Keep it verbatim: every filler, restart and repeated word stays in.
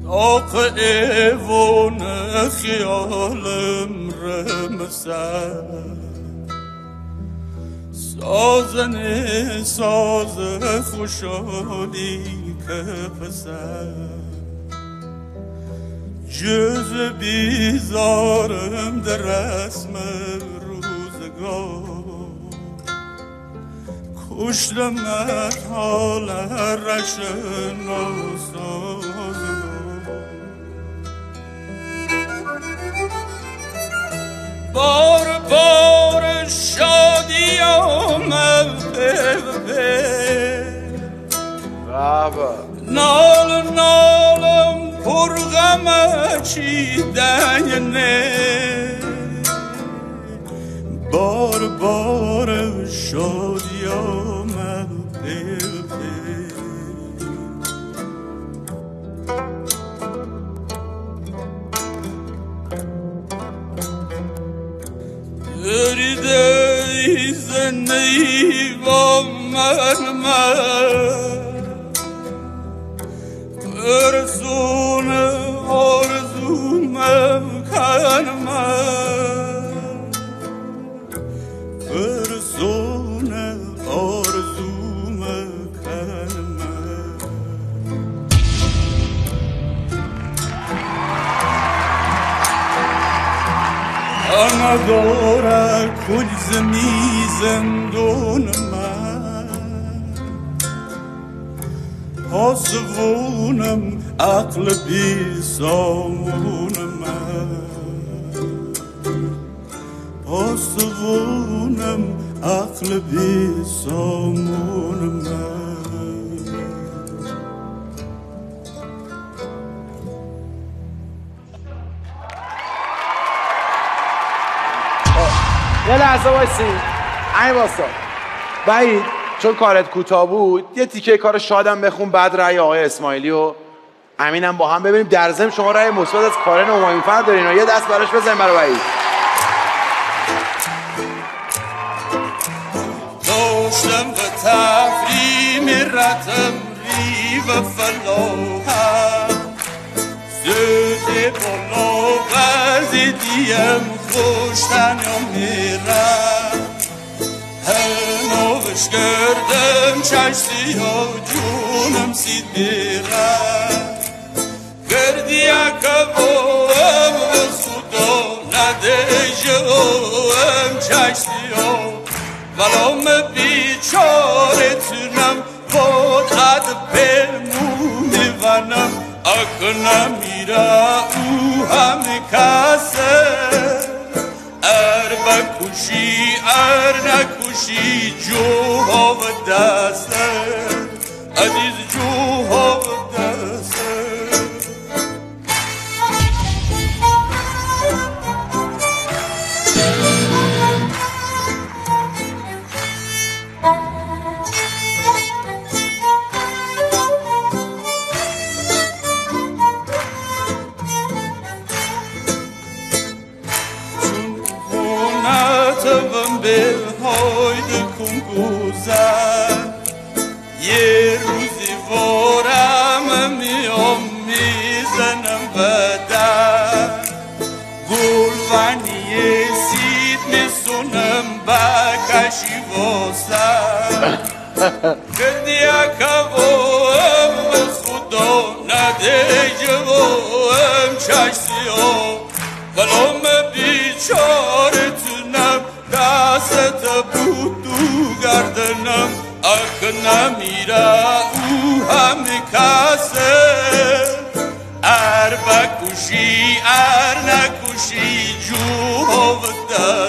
داغ ایوان خیالم رمسد سازن ساز خوشحالی که پسد جز بیزارم در رسم روزگار کشتمت حال رشن ناسازگار بار بار شادی آمد به بابا نال نالم پر غم چیدنه بار بار شادی آمد به دریده ای زندگی با من من برسون آرزومم کنم برسون آرزومم کنم نداره کل زمی زندون من پاسبونم عقل بی سامون من پاسبونم عقل بی سامون من یه لحظه وایسی این واسا بعید چون کارت کوتاه بود یه تیکه کار شادم بخون بعد رأی آقای اسماعیلی و امینم با هم ببینیم در ضمن شما رأی مثبت از کارن همایونفر دارین و یه دست براش بزنیم برای بعید داشتم به تفریم رتم ری و فلاحم زده بالا وزیدیم خوشتن یا میرم هنوش کردم چشتی ها جونم سید میرم گردی اکبام و خدا نده جوام چشتی ها ولام بیچاره تونم بود عد بمونه ونم اکنم میره او همه کسه ار بکوشی ار نکوشی جو ها و دسته عزیز جو ها و دسته به هاید کنگوزن یه روزی وارم میام میزنم بدن گلونی سید میسونم بکشی واسن کردی اکوام خدا نده جوام چشتی ها ولام بیچاره تونم دست بود تو گردنم اک نمیره او همه کسه ار بکوشی ار نکوشی جو ها و